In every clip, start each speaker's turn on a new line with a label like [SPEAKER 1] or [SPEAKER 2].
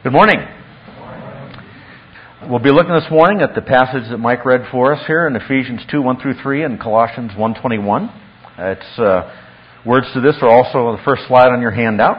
[SPEAKER 1] Good morning. We'll be looking this morning at the passage that Mike read for us here in Ephesians 2:1-3 and Colossians 1:21. Words to this are also on the first slide on your handout.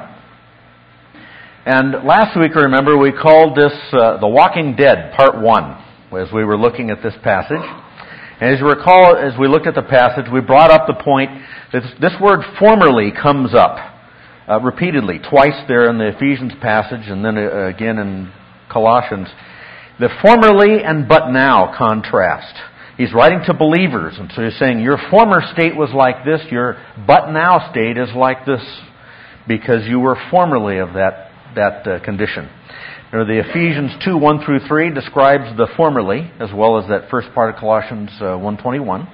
[SPEAKER 1] And last week, remember, we called this The Walking Dead, Part 1, as we were looking at this passage. And as you recall, as we looked at the passage, we brought up the point that this word formerly comes up repeatedly, twice there in the Ephesians passage and then again in Colossians. The formerly and but now contrast. He's writing to believers, and so he's saying your former state was like this, your but now state is like this, because you were formerly of that condition. Now, the Ephesians 2:1-3 describes the formerly, as well as that first part of Colossians 1:21.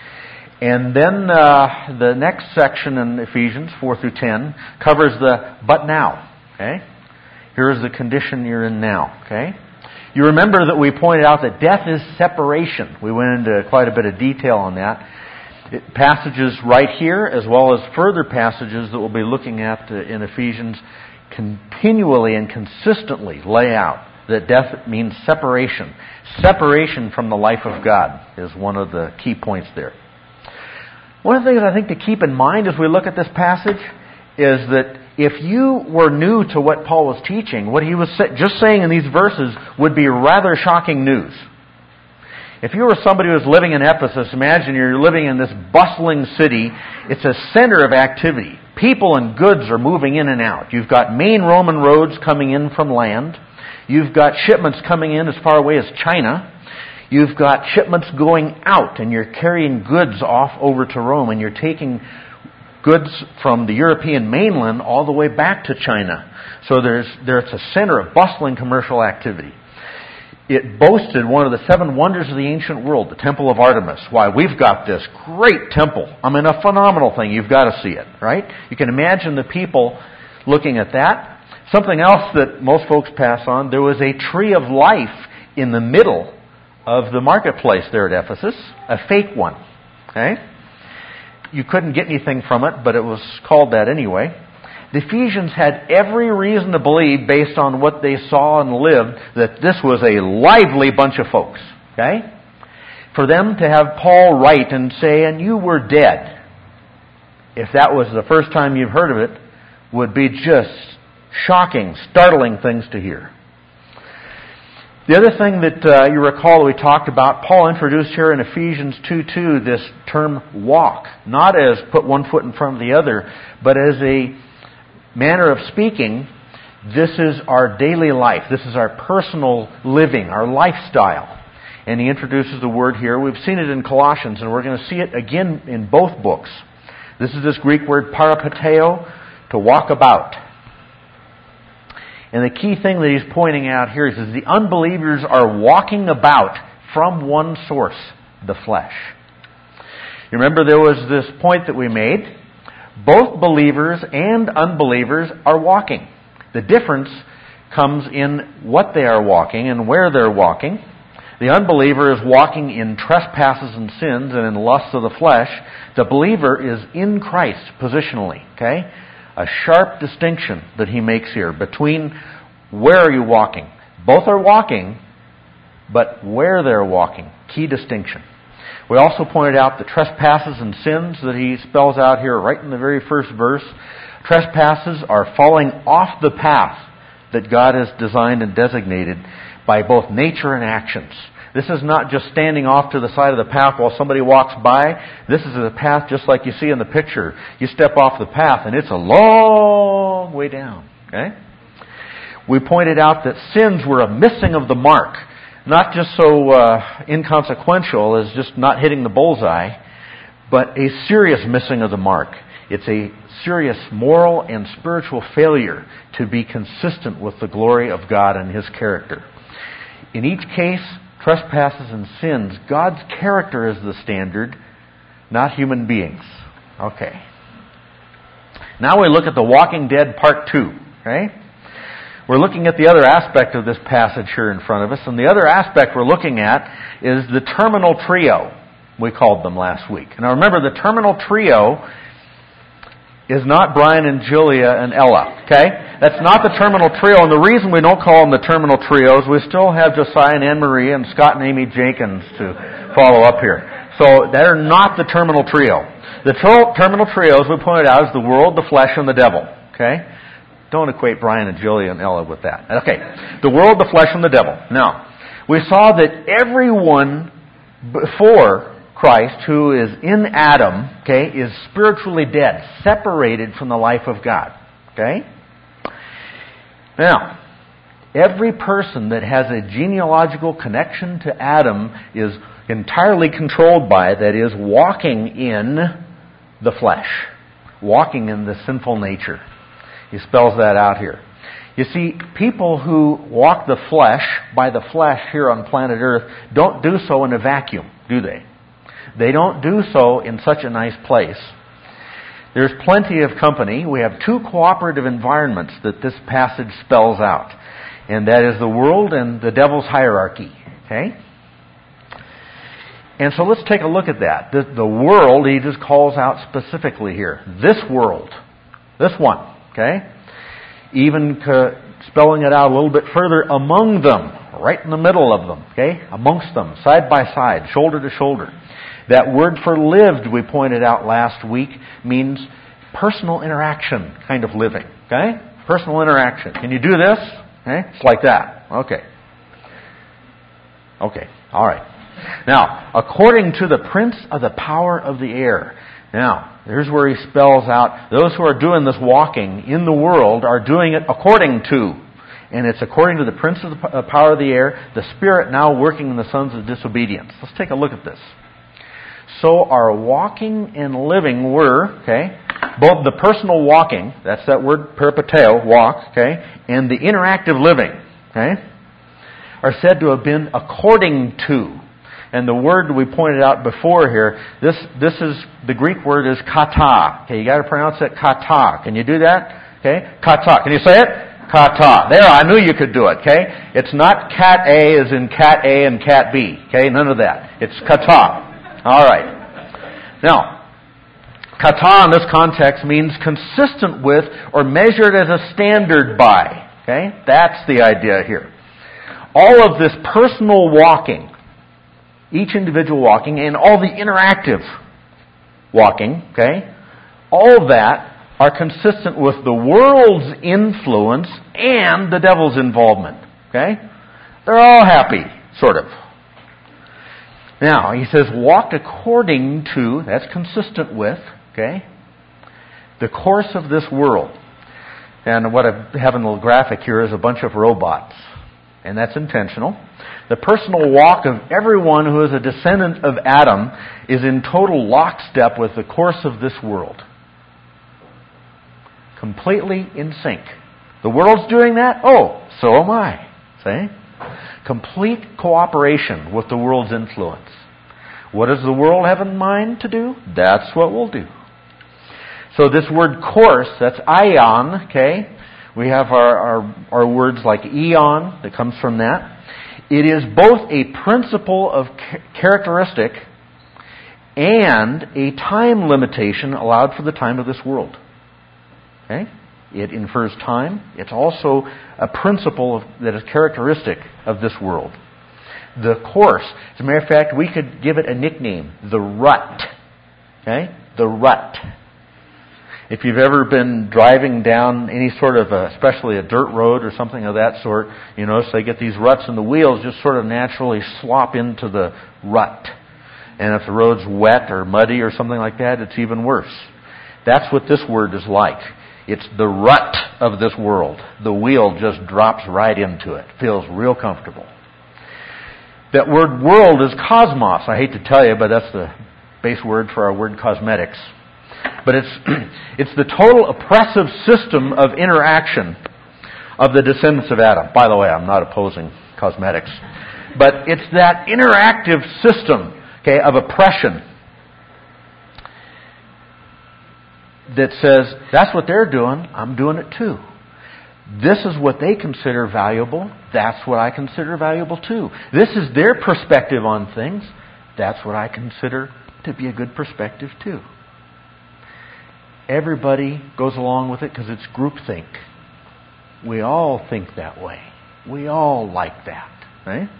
[SPEAKER 1] And then the next section in Ephesians 4-10 covers the but now. Okay, here's the condition you're in now. Okay, you remember that we pointed out that death is separation. We went into quite a bit of detail on that. Passages right here, as well as further passages that we'll be looking at in Ephesians, continually and consistently lay out that death means separation. Separation from the life of God is one of the key points there. One of the things I think to keep in mind as we look at this passage is that if you were new to what Paul was teaching, what he was just saying in these verses would be rather shocking news. If you were somebody who was living in Ephesus, imagine you're living in this bustling city. It's a center of activity. People and goods are moving in and out. You've got main Roman roads coming in from land. You've got shipments coming in as far away as China. You've got shipments going out, and you're carrying goods off over to Rome, and you're taking goods from the European mainland all the way back to China. So there's a center of bustling commercial activity. It boasted one of the 7 wonders of the ancient world, the Temple of Artemis. Why, we've got this great temple. I mean, a phenomenal thing. You've got to see it, right? You can imagine the people looking at that. Something else that most folks pass on, there was a tree of life in the middle of the marketplace there at Ephesus, a fake one. Okay? You couldn't get anything from it, but it was called that anyway. The Ephesians had every reason to believe, based on what they saw and lived, that this was a lively bunch of folks. Okay? For them to have Paul write and say, and you were dead, if that was the first time you've heard of it, would be just shocking, startling things to hear. The other thing that you recall we talked about, Paul introduced here in Ephesians 2:2 this term walk. Not as put one foot in front of the other, but as a manner of speaking, this is our daily life. This is our personal living, our lifestyle. And he introduces the word here. We've seen it in Colossians, and we're going to see it again in both books. This is this Greek word parapateo, to walk about. And the key thing that he's pointing out here is that the unbelievers are walking about from one source, the flesh. You remember there was this point that we made. Both believers and unbelievers are walking. The difference comes in what they are walking and where they're walking. The unbeliever is walking in trespasses and sins and in lusts of the flesh. The believer is in Christ positionally. Okay? A sharp distinction that he makes here between where are you walking. Both are walking, but where they're walking. Key distinction. We also pointed out the trespasses and sins that he spells out here right in the very first verse. Trespasses are falling off the path that God has designed and designated by both nature and actions. This is not just standing off to the side of the path while somebody walks by. This is a path just like you see in the picture. You step off the path and it's a long way down. Okay? We pointed out that sins were a missing of the mark. Not just so inconsequential as just not hitting the bullseye, but a serious missing of the mark. It's a serious moral and spiritual failure to be consistent with the glory of God and His character. In each case, trespasses and sins, God's character is the standard, not human beings. Okay. Now we look at The Walking Dead Part 2. Okay? We're looking at the other aspect of this passage here in front of us, and the other aspect we're looking at is the terminal trio, we called them last week. Now remember, the terminal trio is not Brian and Julia and Ella, okay? That's not the terminal trio, and the reason we don't call them the terminal trios, we still have Josiah and Anne Marie and Scott and Amy Jenkins to follow up here. So they're not the terminal trio. The terminal trio, as we pointed out, is the world, the flesh, and the devil. Okay? Don't equate Brian and Julia and Ella with that. Okay. The world, the flesh, and the devil. Now, we saw that everyone before Christ who is in Adam, okay, is spiritually dead, separated from the life of God. Okay? Now, every person that has a genealogical connection to Adam is entirely controlled by, that is, walking in the flesh, walking in the sinful nature. He spells that out here. You see, people who walk the flesh, by the flesh here on planet Earth, don't do so in a vacuum, do they? They don't do so in such a nice place. There's plenty of company. We have two cooperative environments that this passage spells out. And that is the world and the devil's hierarchy. Okay? And so let's take a look at that. The world, he just calls out specifically here. This world. This one. Okay? Even spelling it out a little bit further, among them. Right in the middle of them. Okay? Amongst them. Side by side. Shoulder to shoulder. That word for lived, we pointed out last week, means personal interaction kind of living. Okay? Personal interaction. Can you do this? Okay? It's like that. Okay. Okay. All right. Now, according to the prince of the power of the air. Now, here's where he spells out, those who are doing this walking in the world are doing it according to. And it's according to the prince of the power of the air, the spirit now working in the sons of disobedience. Let's take a look at this. So our walking and living were, okay, both the personal walking, that's that word peripateo, walk, okay, and the interactive living, okay, are said to have been according to. And the word we pointed out before here, this is, the Greek word is kata. Okay, you got to pronounce it kata. Can you do that? Okay, kata. Can you say it? Kata. There, I knew you could do it, okay? It's not cat A as in cat A and cat B, okay? None of that. It's kata. All right. Now, kata in this context means consistent with or measured as a standard by. Okay? That's the idea here. All of this personal walking, each individual walking, and all the interactive walking, okay, all of that are consistent with the world's influence and the devil's involvement. Okay? They're all happy, sort of. Now, he says, walked according to, that's consistent with, okay, the course of this world. And what I have in the little graphic here is a bunch of robots. And that's intentional. The personal walk of everyone who is a descendant of Adam is in total lockstep with the course of this world. Completely in sync. The world's doing that? Oh, so am I. See? Complete cooperation with the world's influence. What does the world have in mind to do? That's what we'll do. So this word course, that's ion, okay? We have our words like eon that comes from that. It is both a principle of characteristic and a time limitation allowed for the time of this world. Okay? It infers time. It's also a principle that is characteristic of this world. The course. As a matter of fact, we could give it a nickname. The rut. Okay? The rut. If you've ever been driving down any sort of, especially a dirt road or something of that sort, you notice they get these ruts and the wheels just sort of naturally slop into the rut. And if the road's wet or muddy or something like that, it's even worse. That's what this word is like. It's the rut of this world. The wheel just drops right into it. Feels real comfortable. That word world is cosmos. I hate to tell you, but that's the base word for our word cosmetics. But it's the total oppressive system of interaction of the descendants of Adam. By the way, I'm not opposing cosmetics. But it's that interactive system, okay, of oppression that says, that's what they're doing, I'm doing it too. This is what they consider valuable, that's what I consider valuable too. This is their perspective on things, that's what I consider to be a good perspective too. Everybody goes along with it because it's groupthink. We all think that way. We all like that. Right?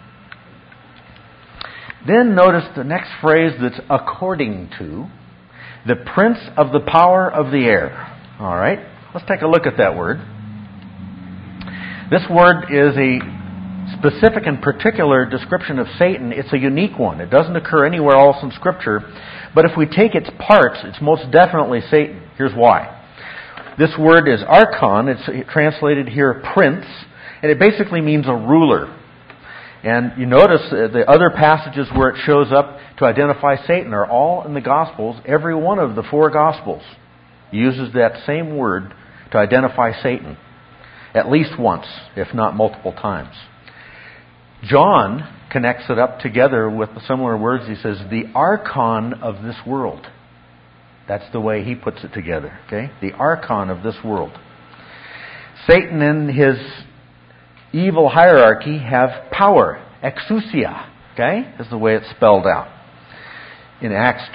[SPEAKER 1] Then notice the next phrase that's according to, the prince of the power of the air. All right? Let's take a look at that word. This word is a specific and particular description of Satan. It's a unique one. It doesn't occur anywhere else in Scripture. But if we take its parts, it's most definitely Satan. Here's why. This word is archon. It's translated here prince. And it basically means a ruler. And you notice the other passages where it shows up to identify Satan are all in the Gospels. Every one of the 4 Gospels uses that same word to identify Satan. At least once, if not multiple times. John connects it up together with similar words. He says, the archon of this world. That's the way he puts it together. Okay? The archon of this world. Satan and his evil hierarchy have power. Exousia. Okay? Is the way it's spelled out. In Acts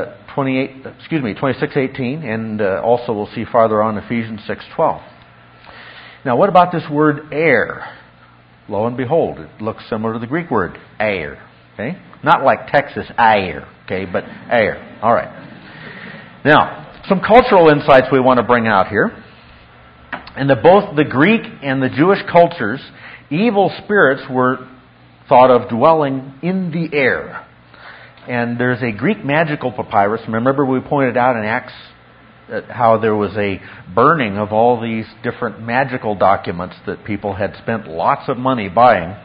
[SPEAKER 1] 26:18, and also we'll see farther on Ephesians 6:12. Now, what about this word air? Lo and behold, it looks similar to the Greek word air. Okay? Not like Texas air, okay, but air. All right. Now, some cultural insights we want to bring out here. In both the Greek and the Jewish cultures, evil spirits were thought of dwelling in the air. And there's a Greek magical papyrus. Remember we pointed out in Acts how there was a burning of all these different magical documents that people had spent lots of money buying.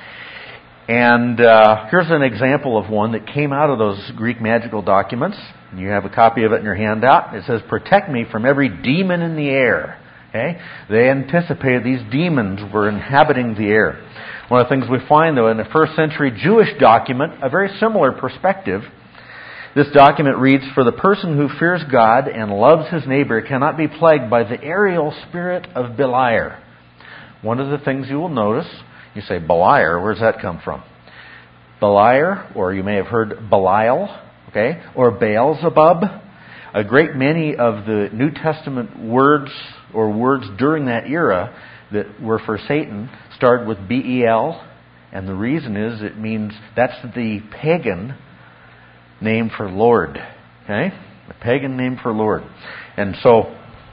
[SPEAKER 1] And here's an example of one that came out of those Greek magical documents. You have a copy of it in your handout. It says, "Protect me from every demon in the air." Okay? They anticipated these demons were inhabiting the air. One of the things we find, though, in a first century Jewish document, a very similar perspective. This document reads, "For the person who fears God and loves his neighbor cannot be plagued by the aerial spirit of Beliar." One of the things you will notice, you say, Beliar, where does that come from? Beliar, or you may have heard Belial, okay, or Beelzebub. A great many of the New Testament words or words during that era that were for Satan started with Bel, and the reason is it means that's the pagan name for Lord. Okay? The pagan name for Lord. And so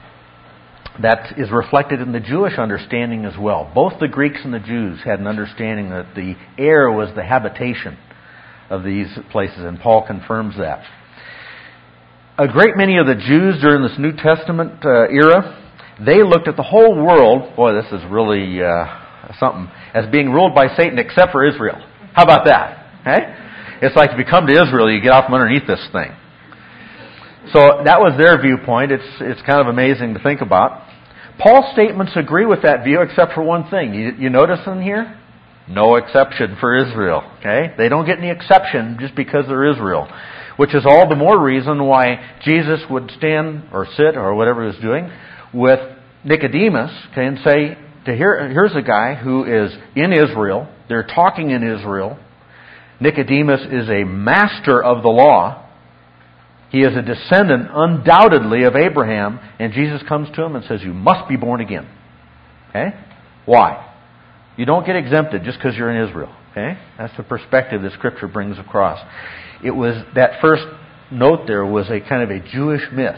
[SPEAKER 1] that is reflected in the Jewish understanding as well. Both the Greeks and the Jews had an understanding that the air was the habitation of these places, and Paul confirms that. A great many of the Jews during this New Testament era, they looked at the whole world, boy, this is really something, as being ruled by Satan except for Israel. How about that? Okay? It's like if you come to Israel, you get out from underneath this thing. So that was their viewpoint. It's kind of amazing to think about. Paul's statements agree with that view except for one thing. You notice in here? No exception for Israel. Okay? They don't get any exception just because they're Israel. Which is all the more reason why Jesus would stand or sit or whatever he was doing with Nicodemus, okay, and say, here's a guy who is in Israel. They're talking in Israel. Nicodemus is a master of the law. He is a descendant, undoubtedly, of Abraham. And Jesus comes to him and says, you must be born again. Okay? Why? You don't get exempted just because you're in Israel. Okay? That's the perspective that Scripture brings across. It was, that first note there was a kind of a Jewish myth.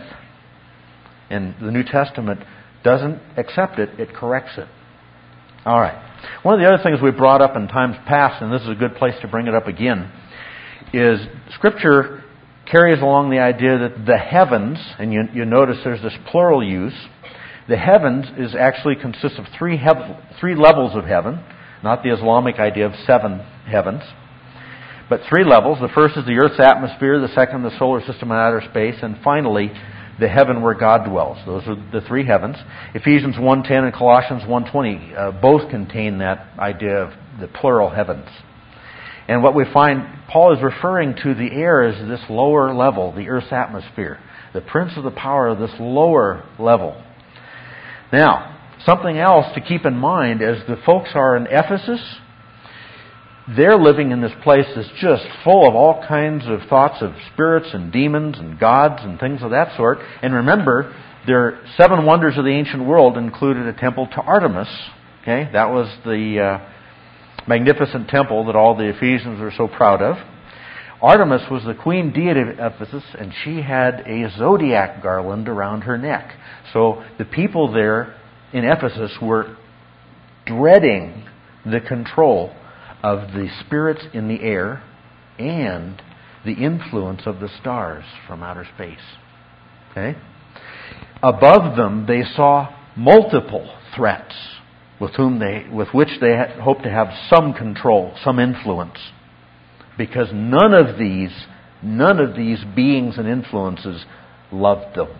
[SPEAKER 1] And the New Testament doesn't accept it, it corrects it. All right. One of the other things we brought up in times past, and this is a good place to bring it up again, is Scripture carries along the idea that the heavens, and you notice there's this plural use, the heavens is actually consists of three levels of heaven, not the Islamic idea of 7 heavens, but 3 levels. The first is the Earth's atmosphere, the second the solar system and outer space, and finally the heaven where God dwells. Those are the 3 heavens. Ephesians 1:10 and Colossians 1:20 both contain that idea of the plural heavens. And what we find, Paul is referring to the air as this lower level, the Earth's atmosphere. The prince of the power of this lower level. Now, something else to keep in mind as the folks are in Ephesus, they're living in this place that's just full of all kinds of thoughts of spirits and demons and gods and things of that sort. And remember, Their 7 wonders of the ancient world included a temple to Artemis. Okay, that was the magnificent temple that all the Ephesians were so proud of. Artemis was the queen deity of Ephesus, and she had a zodiac garland around her neck. So the people there in Ephesus were dreading the control of the spirits in the air and the influence of the stars from outer space. Okay? Above them, they saw multiple threats with which they hoped to have some control, some influence. Because none of these beings and influences loved them.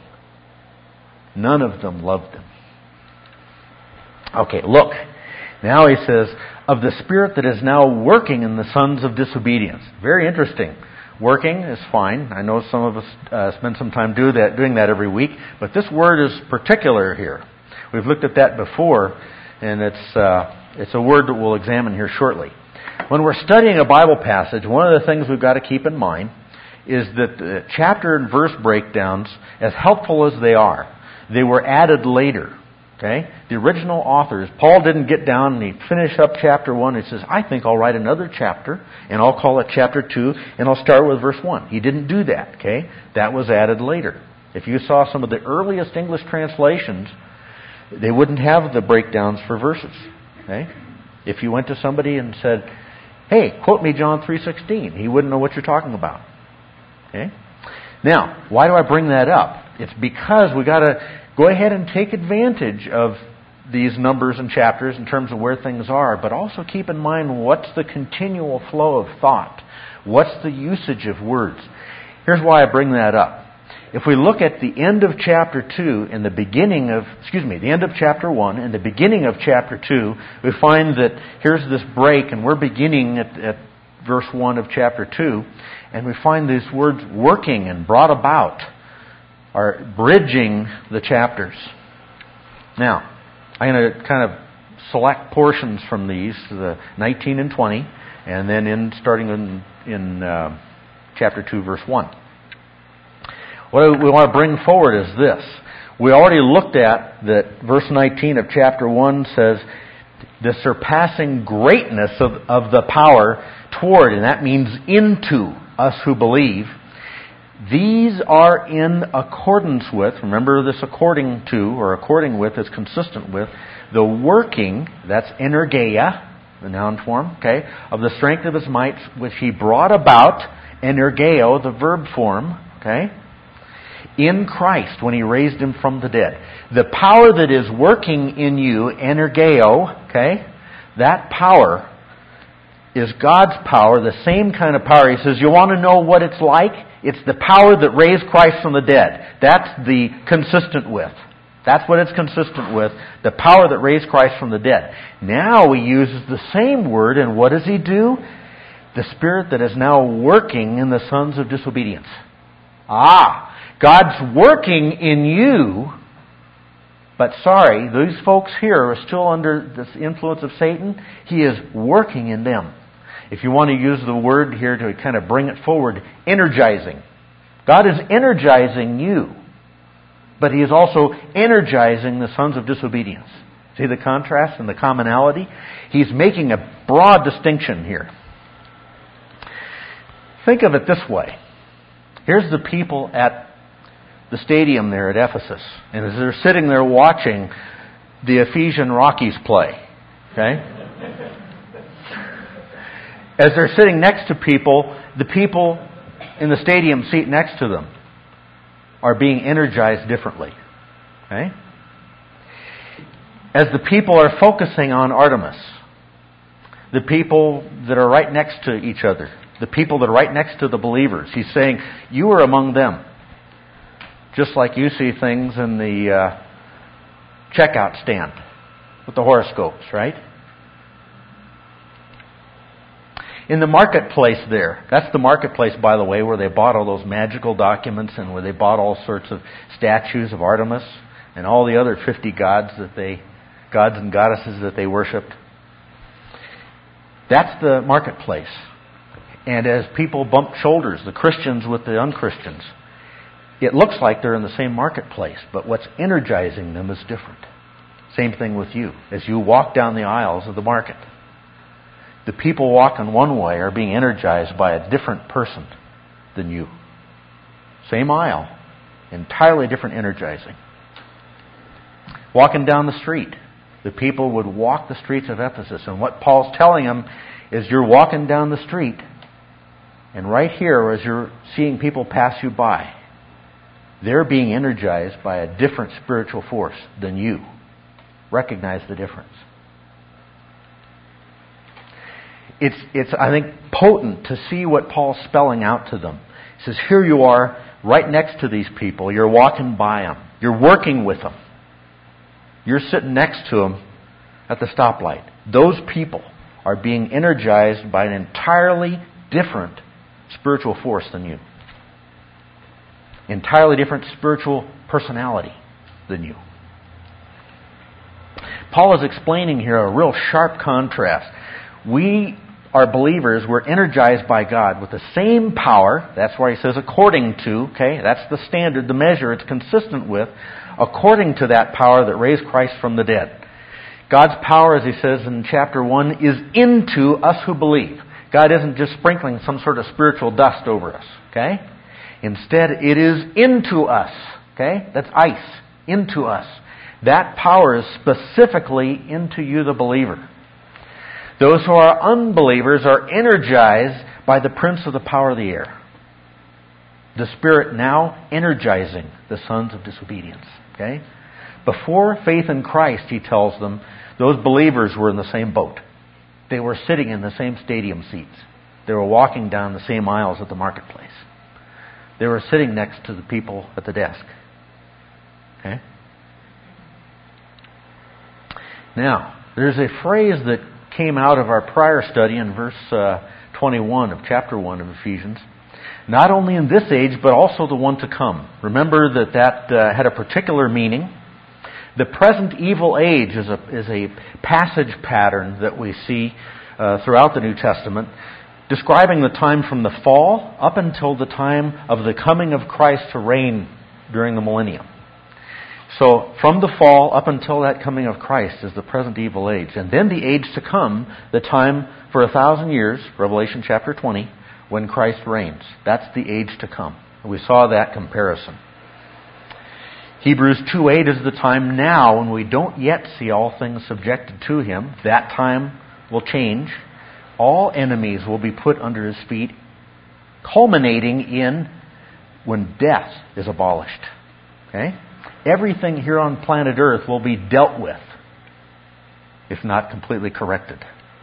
[SPEAKER 1] None of them loved them. Okay, look. Now he says, of the spirit that is now working in the sons of disobedience. Very interesting. Working is fine. I know some of us spend some time doing that every week, but this word is particular here. We've looked at that before, and it's a word that we'll examine here shortly. When we're studying a Bible passage, one of the things we've got to keep in mind is that the chapter and verse breakdowns, as helpful as they are, they were added later. Okay? The original authors, Paul didn't get down and he finished up chapter 1 and he says, I think I'll write another chapter and I'll call it chapter 2 and I'll start with verse 1. He didn't do that. Okay? That was added later. If you saw some of the earliest English translations, they wouldn't have the breakdowns for verses. Okay? If you went to somebody and said, hey, quote me John 3:16, he wouldn't know what you're talking about. Okay? Now, why do I bring that up? It's because we got to go ahead and take advantage of these numbers and chapters in terms of where things are, but also keep in mind what's the continual flow of thought. What's the usage of words? Here's why I bring that up. If we look at the end of chapter 2 and the end of chapter 1 and the beginning of chapter 2, we find that here's this break, and we're beginning at verse 1 of chapter 2, and we find these words working and brought about are bridging the chapters. Now, I'm going to kind of select portions from these, the 19 and 20, and then starting in chapter 2, verse 1. What we want to bring forward is this. We already looked at that verse 19 of chapter 1 says, the surpassing greatness of the power toward, and that means into us who believe. These are in accordance with, remember this according to, or according with is consistent with, the working, that's energeia, the noun form, okay, of the strength of His might, which He brought about, energeo, the verb form, okay, in Christ when He raised Him from the dead. The power that is working in you, energeo, okay, that power is God's power, the same kind of power. He says, you want to know what it's like? It's the power that raised Christ from the dead. That's the consistent with. That's what it's consistent with. The power that raised Christ from the dead. Now He uses the same word, and what does He do? The Spirit that is now working in the sons of disobedience. God's working in you, but sorry, these folks here are still under this influence of Satan. He is working in them. If you want to use the word here to kind of bring it forward, energizing. God is energizing you, but He is also energizing the sons of disobedience. See the contrast and the commonality? He's making a broad distinction here. Think of it this way. Here's the people at the stadium there at Ephesus, and as they're sitting there watching the Ephesian Rockies play, okay? As they're sitting next to people, the people in the stadium seat next to them are being energized differently. Okay? As the people are focusing on Artemis, the people that are right next to each other, the people that are right next to the believers, He's saying, you are among them. Just like you see things in the checkout stand with the horoscopes, right? In the marketplace there, that's the marketplace, by the way, where they bought all those magical documents and where they bought all sorts of statues of Artemis and all the other 50 gods and goddesses that they worshipped. That's the marketplace. And as people bumped shoulders, the Christians with the unchristians, it looks like they're in the same marketplace, but what's energizing them is different. Same thing with you. As you walk down the aisles of the market, the people walking one way are being energized by a different person than you. Same aisle, entirely different energizing. Walking down the street, the people would walk the streets of Ephesus, and what Paul's telling them is you're walking down the street, and right here, as you're seeing people pass you by, they're being energized by a different spiritual force than you. Recognize the difference. It's I think, potent to see what Paul's spelling out to them. He says, here you are, right next to these people. You're walking by them. You're working with them. You're sitting next to them at the stoplight. Those people are being energized by an entirely different spiritual force than you. Entirely different spiritual personality than you. Paul is explaining here a real sharp contrast. We are believers. We're energized by God with the same power. That's why he says according to. Okay, that's the standard, the measure it's consistent with. According to that power that raised Christ from the dead. God's power, as he says in chapter 1, is into us who believe. God isn't just sprinkling some sort of spiritual dust over us. Okay? Instead, it is into us. Okay? That's ice. Into us. That power is specifically into you, the believer. Those who are unbelievers are energized by the prince of the power of the air. The Spirit now energizing the sons of disobedience. Okay? Before faith in Christ, he tells them, those believers were in the same boat. They were sitting in the same stadium seats. They were walking down the same aisles at the marketplace. They were sitting next to the people at the desk. Okay? Now, there's a phrase that came out of our prior study in verse 21 of chapter 1 of Ephesians. Not only in this age, but also the one to come. Remember that had a particular meaning. The present evil age is a passage pattern that we see throughout the New Testament, describing the time from the fall up until the time of the coming of Christ to reign during the millennium. So, from the fall up until that coming of Christ is the present evil age. And then the age to come, the time for 1,000 years, Revelation chapter 20, when Christ reigns. That's the age to come. We saw that comparison. Hebrews 2:8 is the time now when we don't yet see all things subjected to Him. That time will change. All enemies will be put under His feet, culminating in when death is abolished. Okay? Everything here on planet Earth will be dealt with, if not completely corrected.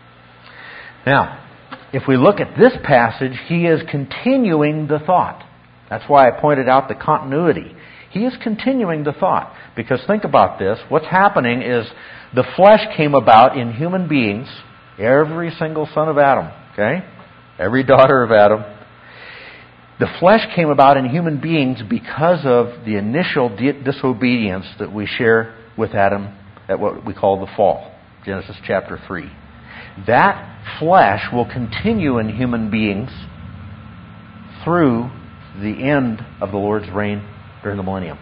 [SPEAKER 1] Now, if we look at this passage, he is continuing the thought. That's why I pointed out the continuity. He is continuing the thought. Because think about this. What's happening is the flesh came about in human beings, every single son of Adam, okay? Every daughter of Adam. The flesh came about in human beings because of the initial disobedience that we share with Adam at what we call the fall. Genesis chapter 3. That flesh will continue in human beings through the end of the Lord's reign during the millennium.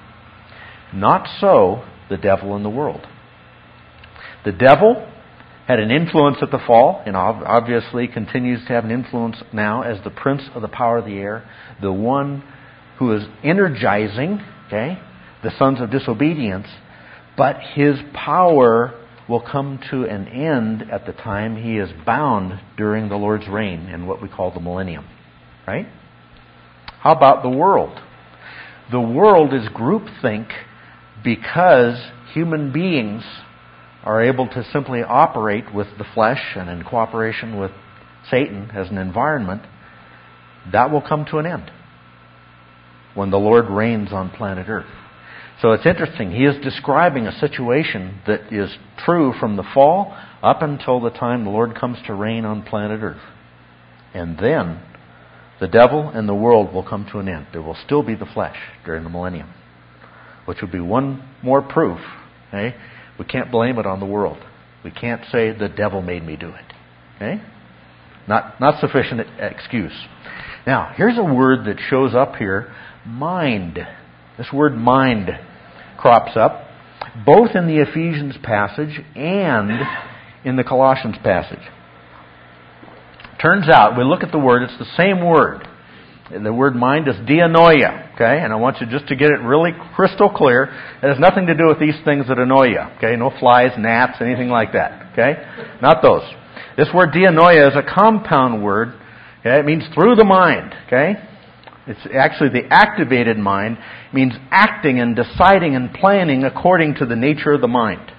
[SPEAKER 1] Not so the devil in the world. The devil had an influence at the fall, and obviously continues to have an influence now as the prince of the power of the air, the one who is energizing, okay, the sons of disobedience, but his power will come to an end at the time he is bound during the Lord's reign in what we call the millennium. Right? How about the world? The world is groupthink because human beings are able to simply operate with the flesh and in cooperation with Satan as an environment. That will come to an end when the Lord reigns on planet Earth. So it's interesting. He is describing a situation that is true from the fall up until the time the Lord comes to reign on planet Earth. And then the devil and the world will come to an end. There will still be the flesh during the millennium, which would be one more proof. Okay? We can't blame it on the world. We can't say the devil made me do it. Okay? Not sufficient excuse. Now, here's a word that shows up here, mind. This word mind crops up both in the Ephesians passage and in the Colossians passage. Turns out, we look at the word, it's the same word. The word mind is dianoia, okay? And I want you just to get it really crystal clear. It has nothing to do with these things that annoy you, okay? No flies, gnats, anything like that, okay? Not those. This word dianoia is a compound word. Okay? It means through the mind, okay? It's actually the activated mind. It means acting and deciding and planning according to the nature of the mind.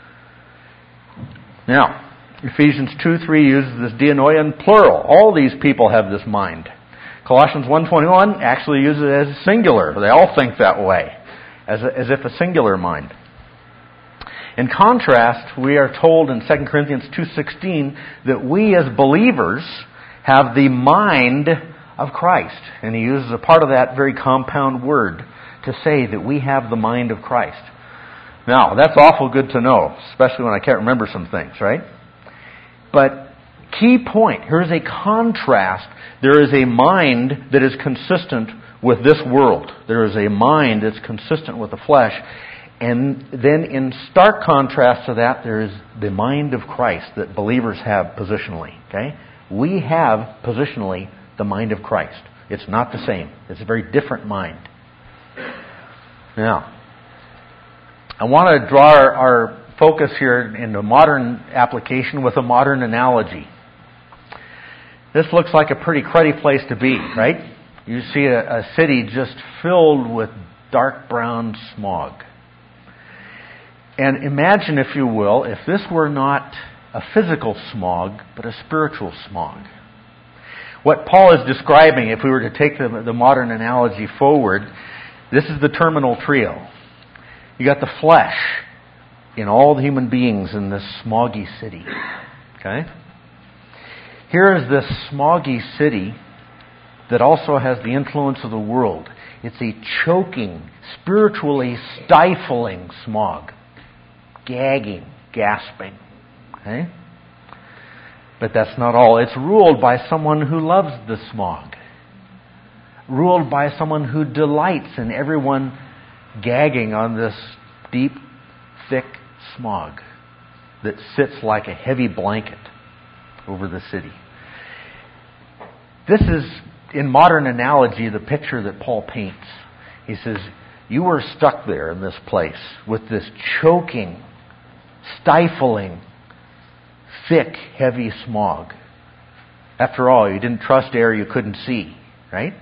[SPEAKER 1] Now, Ephesians 2:3 uses this dianoia in plural. All these people have this mind. Colossians 1:21 actually uses it as singular. They all think that way, as if a singular mind. In contrast, we are told in 2 Corinthians 2:16 that we as believers have the mind of Christ. And he uses a part of that very compound word to say that we have the mind of Christ. Now, that's awful good to know, especially when I can't remember some things, right? But key point, here's a contrast. There is a mind that is consistent with this world. There is a mind that's consistent with the flesh. And then in stark contrast to that, there is the mind of Christ that believers have positionally. Okay? We have positionally the mind of Christ. It's not the same. It's a very different mind. Now, I want to draw our focus here into modern application with a modern analogy. This looks like a pretty cruddy place to be, right? You see a city just filled with dark brown smog. And imagine, if you will, if this were not a physical smog, but a spiritual smog. What Paul is describing, if we were to take the modern analogy forward, this is the terminal trio. You got the flesh in all the human beings in this smoggy city. Okay? Here is this smoggy city that also has the influence of the world. It's a choking, spiritually stifling smog. Gagging, gasping. Okay? But that's not all. It's ruled by someone who loves the smog. Ruled by someone who delights in everyone gagging on this deep, thick smog that sits like a heavy blanket over the city. This is, in modern analogy, the picture that Paul paints. He says, you were stuck there in this place with this choking, stifling, thick, heavy smog. After all, you didn't trust air you couldn't see, right?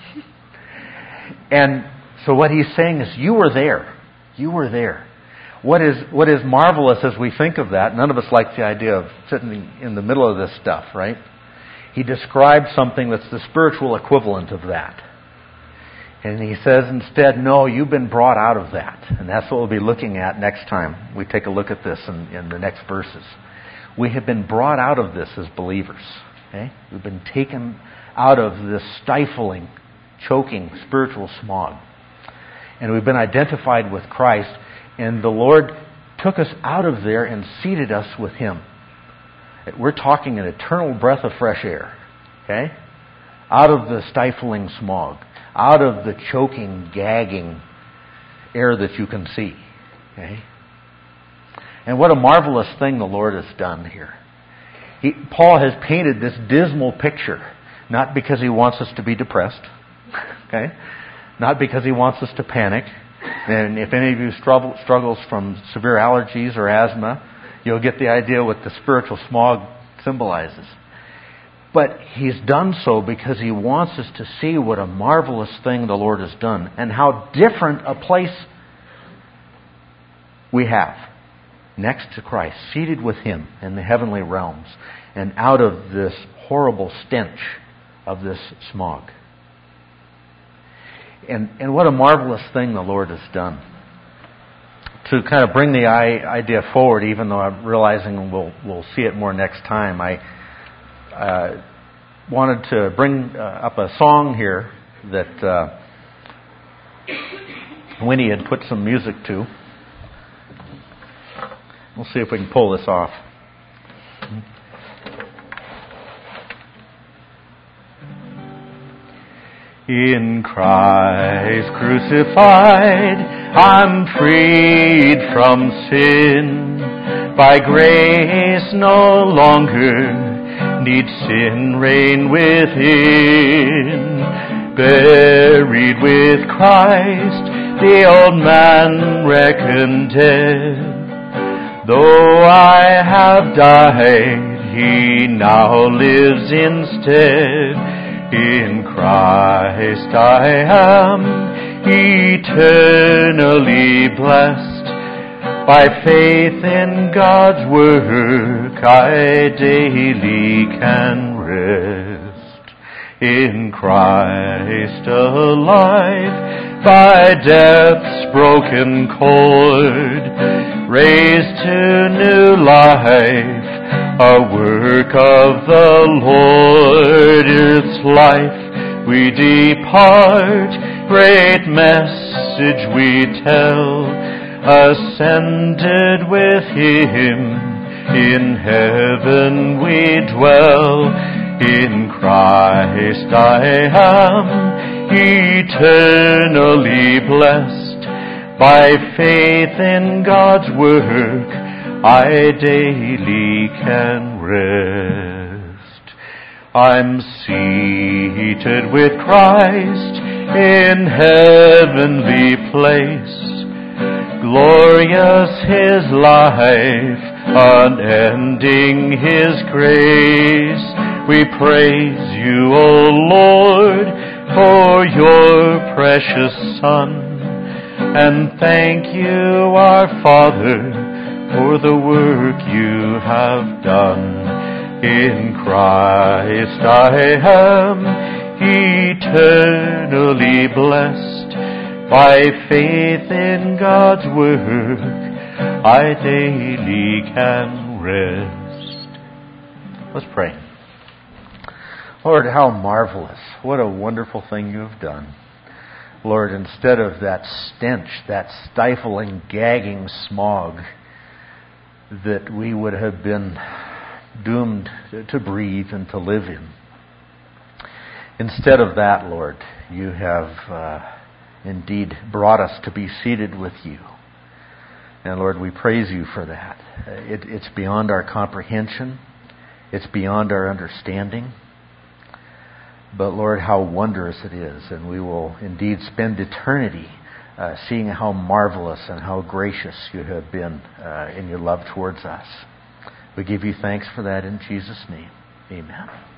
[SPEAKER 1] And so what he's saying is, you were there. You were there. What is marvelous as we think of that, none of us like the idea of sitting in the middle of this stuff, right? He describes something that's the spiritual equivalent of that. And he says instead, no, you've been brought out of that. And that's what we'll be looking at next time we take a look at this in the next verses. We have been brought out of this as believers. Okay? We've been taken out of this stifling, choking spiritual smog. And we've been identified with Christ. And the Lord took us out of there and seated us with Him. We're talking an eternal breath of fresh air. Okay? Out of the stifling smog. Out of the choking, gagging air that you can see. Okay? And what a marvelous thing the Lord has done here. Paul has painted this dismal picture, not because he wants us to be depressed. Okay? Not because he wants us to panic. And if any of you struggles from severe allergies or asthma, you'll get the idea what the spiritual smog symbolizes. But He's done so because He wants us to see what a marvelous thing the Lord has done and how different a place we have next to Christ, seated with Him in the heavenly realms and out of this horrible stench of this smog. And what a marvelous thing the Lord has done. To kind of bring the idea forward, even though I'm realizing we'll see it more next time, I wanted to bring up a song here that Winnie had put some music to. We'll see if we can pull this off. In Christ crucified, I'm freed from sin. By grace no longer need sin reign within. Buried with Christ, the old man reckoned dead. Though I have died, he now lives instead. In Christ I am eternally blessed. By faith in God's work I daily can rest. In Christ alive, by death's broken cord, raised to new life, a work of the Lord. Earth's life we depart, great message we tell, ascended with Him, in heaven we dwell. In Christ I am eternally blessed. By faith in God's work I daily can rest. I'm seated with Christ in heavenly place. Glorious His life, unending His grace. We praise You, O Lord, for Your precious Son, and thank You, our Father, for the work You have done. In Christ I am eternally blessed. By faith in God's work I daily can rest. Let's pray. Lord, how marvelous. What a wonderful thing You have done. Lord, instead of that stench, that stifling, gagging smog that we would have been doomed to breathe and to live in, instead of that, Lord, You have indeed brought us to be seated with You. And Lord, we praise You for that. It's beyond our comprehension. It's beyond our understanding. But Lord, how wondrous it is. And we will indeed spend eternity seeing how marvelous and how gracious You have been in Your love towards us. We give You thanks for that in Jesus' name. Amen.